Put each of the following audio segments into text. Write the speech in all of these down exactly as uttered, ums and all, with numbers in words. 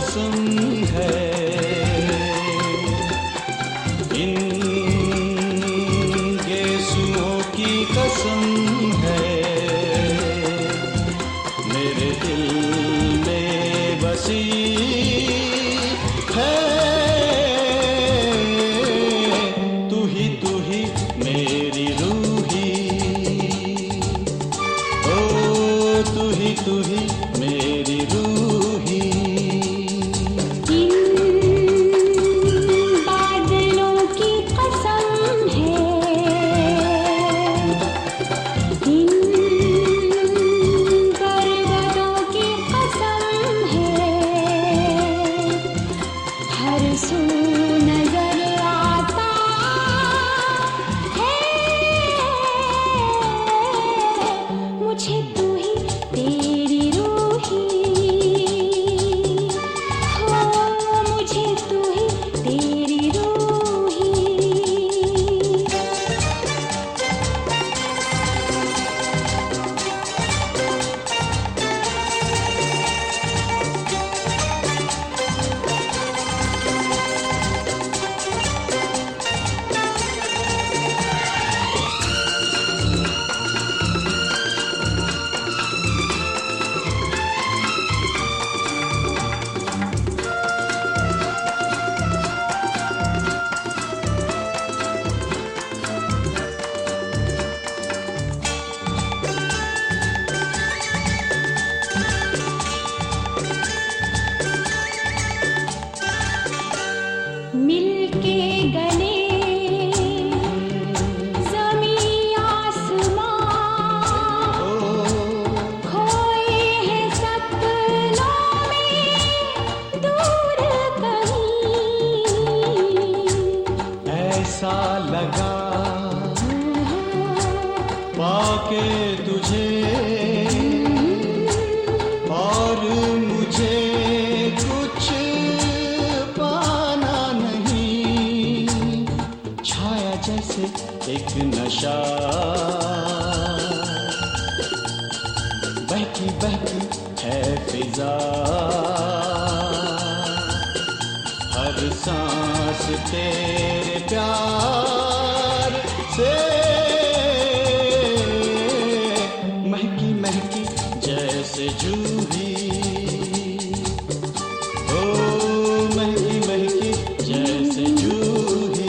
कसम है, इन गेसुओं की कसम है, मेरे दिल में बसी है। तू ही तू ही मेरी रूही, ओ तू ही तू ही मेरी रूही। इन बादलों की कसम है, इन पर्वतों की कसम है, हर सू नजर आता है मुझे तू ही तेरी रूही, हो मुझे तू ही तेरी रूही। मिलके गले ज़मीं आसमां, खोए हैं सपनों में दूर कहीं। ऐसा लगा पाके तुझे और मुझे कुछ पाना नहीं, छाया जैसे एक नशा, बहकी बहकी है फिजा, हर सांस तेरे प्यार से महकी महकी जैसे जूही, ओ महकी महकी जैसे जूही।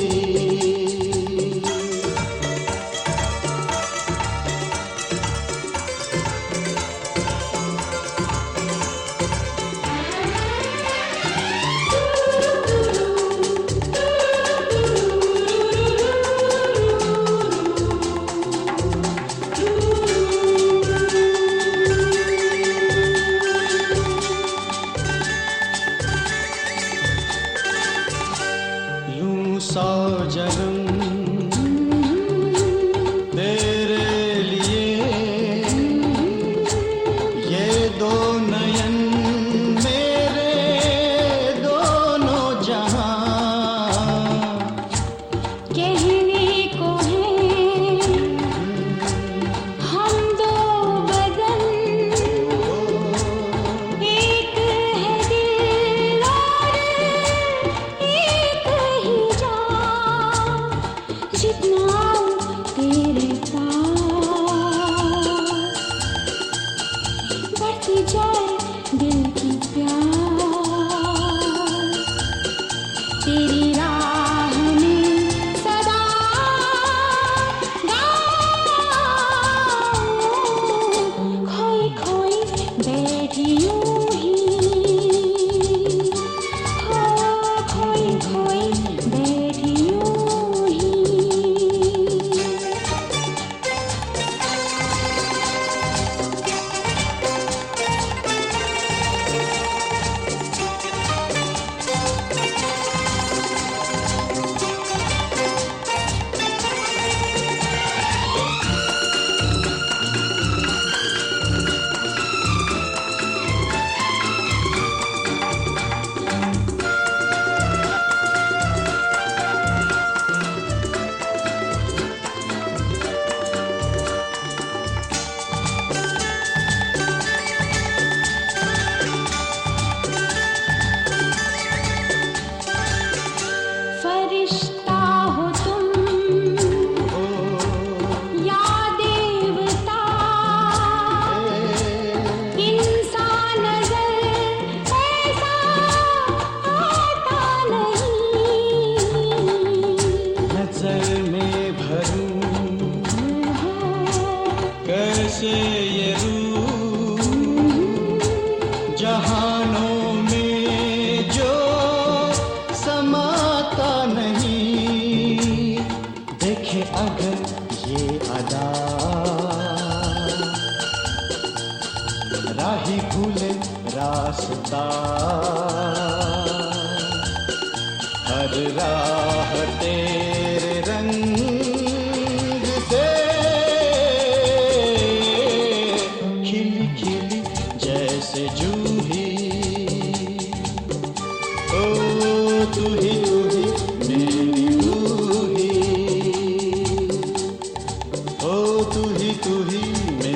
से ये रूह जहानों में जो समाता नहीं, देखे अगर ये अदा राही भूले रास्ता, हर राह तेरे रंग से खिली खिली जैसे जूही। ओ तू ही तू ही मेरी रूही, ओ तू ही तू ही